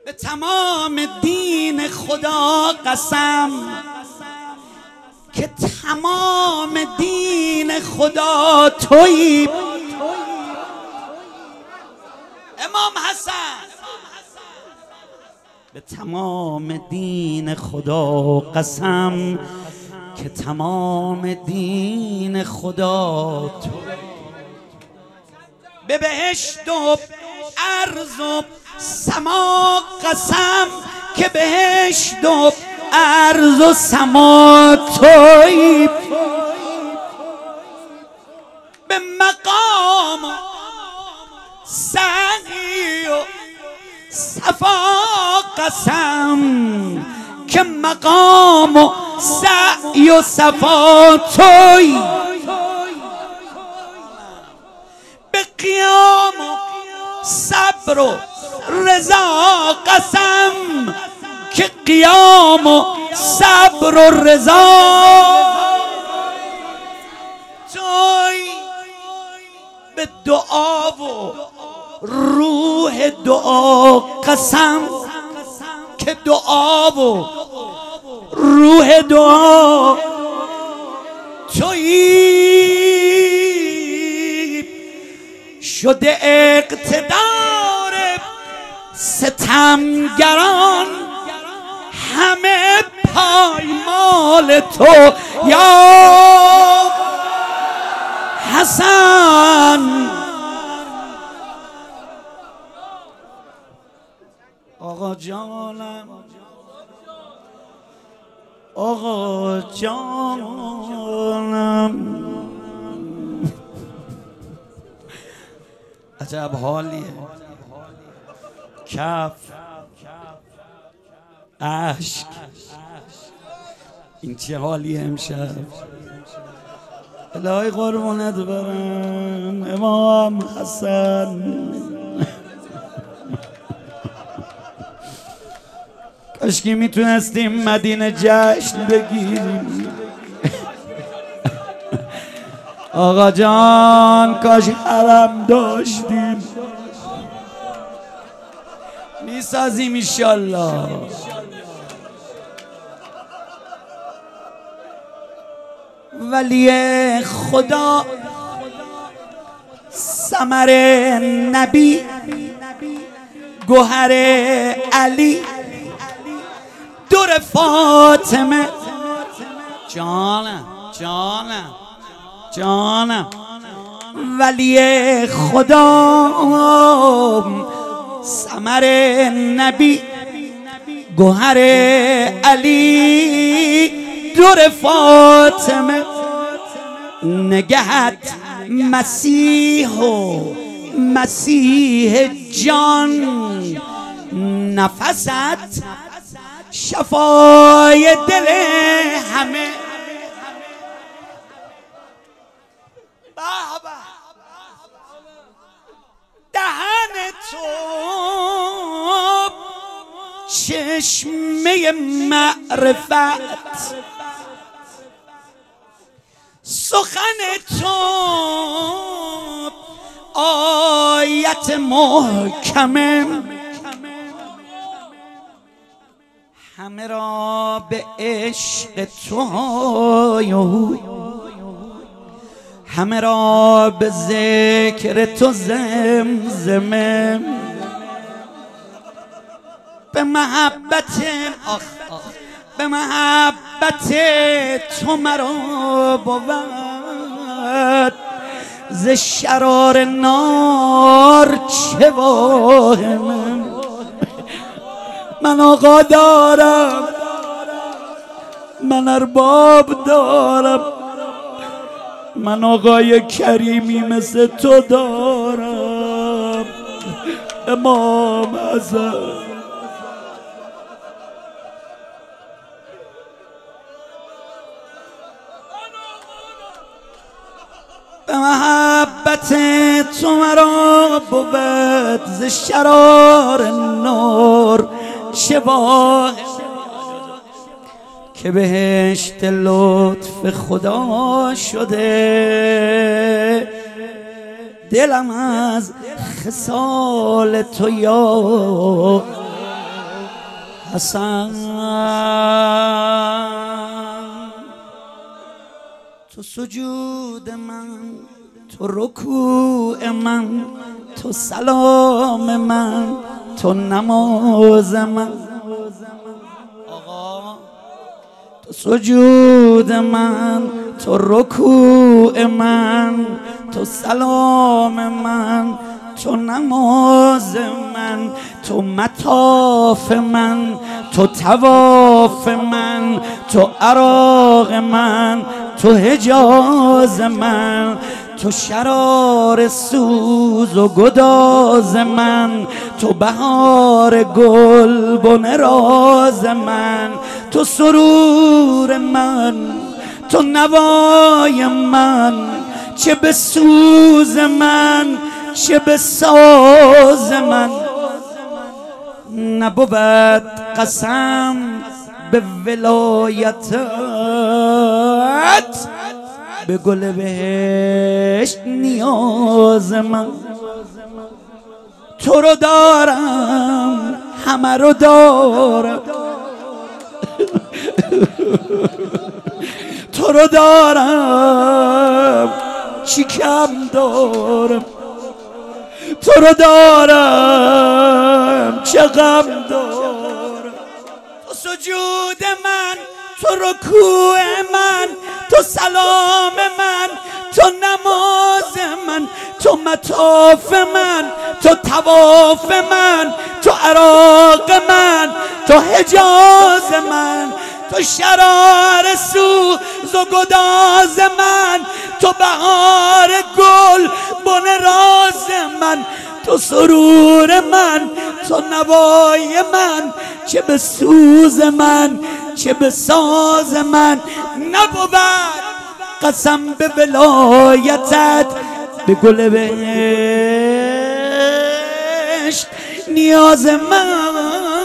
به تمام دین خدا قسم که تمام دین خدا تویی. امام حسن به تمام دین خدا قسم که تمام دین خدا تویی. به بهشت و ارض و سما قسم که بهشت و ارض و سما تویی. به مقام و سعی و صفا قسم که مقام و سعی و صفا تویی. به قیام و صبر و رضا قسم که قیام و صبر و رضا تویی. به دعا و روح دعا قسم که دعا و روح دعا تویی. شده اقتدار ستمگران همه پایمال تو یا حسن. آقا جانم، آقا جانم، عجب حالیه. کف، عشق، این چه حالیه امشب. الهی قربونت برم امام حسن. کاشکی میتونستیم مدینه جشن بگیریم. آقا جان کاش حرم داشتیم. میسازیم انشالله. ولی خدا ثمر نبی گوهر علی دور فاطمه. جانم جانم جانم. ولی خدا ثمر نبی گوهر علی دور فاطمه. نگهت مسیح و مسیح جان نفست شفای دل همه. دهن تو چشمه معرفت، سخن تو آیت محکمه. همه را به عشق تو همه را به ذکر تو زمزمه. به محبت به محبت تو مرا بود ز شرار نار چه واهمه. من آقا دارم، من ارباب دارم، من آقای کریمی مثل تو دارم. امام حسن به محبت تو مرا بود ز شرار نار چه واهمه. که بهشت لطف خدا شده دلم از خصال تو یا حسن تو سجود من، تو رکوع من، تو سلام من، تو نماز من. آقا تو سجود من، تو رکوع من، تو سلام من، تو نماز من، تو مطاف من، تو طواف من، تو عراق من، تو حجاز من، تو شرار سوز و گداز من، تو بهار گلبن راز من، تو سرور من، تو نوای من، چه به سوز من چه به ساز من. نبود قسم به ولایتت، به گل بهشت نیاز من. تو رو دارم همه رو دارم، تو رو دارم چی کم دارم، تو رو دارم چه غم دارم. تو سجود من، تو رکوع من، تو سلام من، تو نماز من، تو مطاف من، تو طواف من، تو عراق من، تو حجاز من، تو شرار سوز و گداز من، تو بهار گل بن راز من، تو سرور من، تو نوای من، چه به سوز من چه به ساز من. نبود قسم به ولایتت، به گل بهشت نیاز من.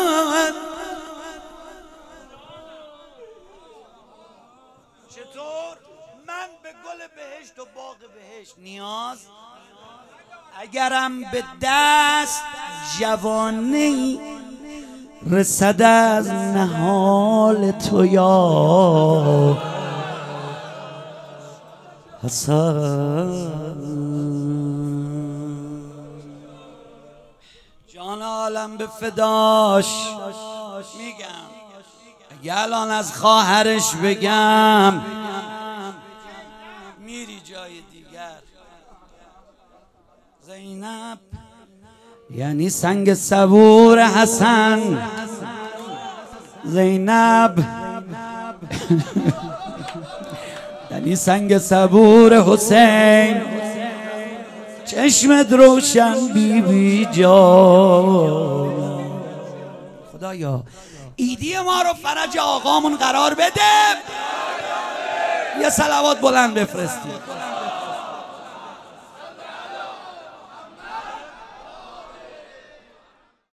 چطور من به گل بهشت و باغ بهشت نیاز؟ اگرم به دست جوانی رسد از نهال تو یا حسن. جان عالم به فداش میگم، اگه الان از خواهرش بگم میری جای دیگر. زینب یعنی سنگ صبور حسن، زینب یعنی سنگ صبور حسین، چشمت روشن بی بی جان. خدایا ایدی ما رو فرج آقامون قرار بده. یه صلوات بلند بفرستید.